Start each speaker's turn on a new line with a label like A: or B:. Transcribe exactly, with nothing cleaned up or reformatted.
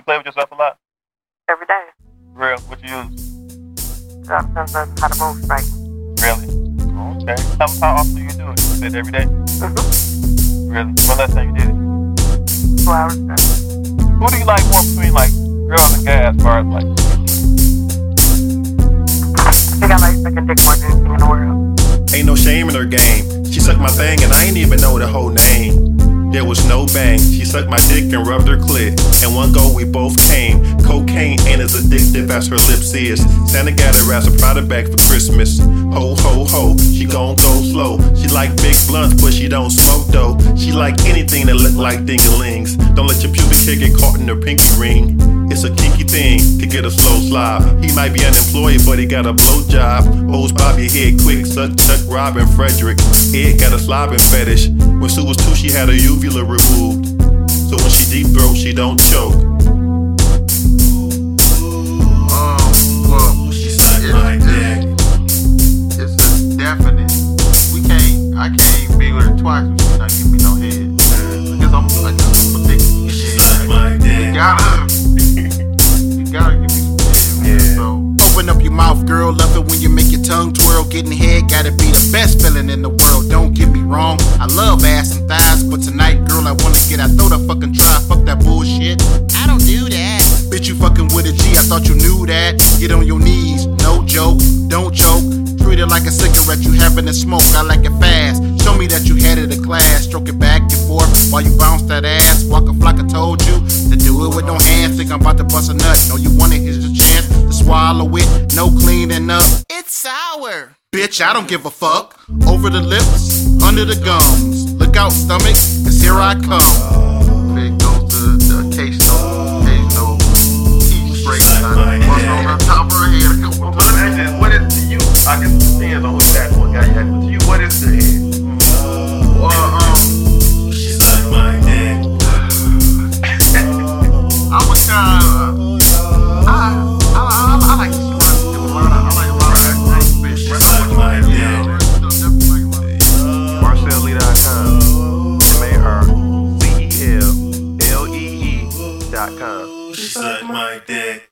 A: You play with yourself a lot?
B: Every day.
A: Real? What you use?
B: So depends on how to move, right?
A: Really? Okay. How, how often do you do it? You it every day?
B: Mm-hmm.
A: Really? When last time you did it?
B: Two hours ago.
A: Who do you like more between like girls and guys as far as like?
B: I think I like sucking dick more than anything in the world.
C: Ain't no shame in her game. She sucked my thing and I ain't even know the whole name. There was no bang. She sucked my dick and rubbed her clit. In one go we both came. Cocaine ain't as addictive as her lips is. Santa got her ass a Prada bag for Christmas. Ho ho ho, she gon' go slow. She like big blunts but she don't smoke though. She like anything that look like dingalings. Don't let your pubic hair get caught in her pinky ring. It's a kinky thing to get a slow slob. He might be unemployed but he got a blowjob. O's bob your head quick, suck Chuck, Rob and Frederick. Ed got a slobbing fetish. When Sue was two she had her uvula removed. So when she deep throat she don't choke.
D: Um, well,
C: She sucked my dick.
D: it's a definite. We can't, I can't be with her twice when she not give me no head. Because I'm like, I'm addicted to
C: She
D: head.
C: sucked my
D: You
C: dick.
D: gotta, you gotta give me some head, man. So,
E: Open up your mouth, girl. Love it when you make your tongue twirl. Getting head gotta be the best feeling in the world. Don't get me wrong, I love ass and thighs, but tonight, girl, I wanna get. I throw the fucking try. Fuck that bullshit. I don't do that. Bitch, you fucking with a G. I thought you knew that. Get on your knees, no joke. Don't choke. Treat it like a cigarette you having to smoke. I like it fast. Show me that you had it in class. Stroke it back and forth while you bounce that ass. Waka Flocka told you to do it with no hands. Think I'm about to bust a nut. No, you want it, here's the chance to swallow it. No cleaning up. It's sour. Bitch, I don't give a fuck. Over the lips, under the gums. Look out, stomach, cause here I come.
D: big goes to the occasional, occasional teeth break.
C: Suck my
D: Bust
C: dick.
D: on the top of her head a couple
A: But
D: times.
A: imagine, what is to you? I guess it depends on who that one guy you had. But to you, what is the head?
D: Well, um,
C: She sucked my dick.
D: I'm a kind of, I, I, I, I like to squirt, do a lot of, I like a lot of acrobatic
C: She
D: bitch.
C: sucked my dick.
A: Marcel Lee dot com. M A R C E L L E E dot com.
C: She sucked my dick.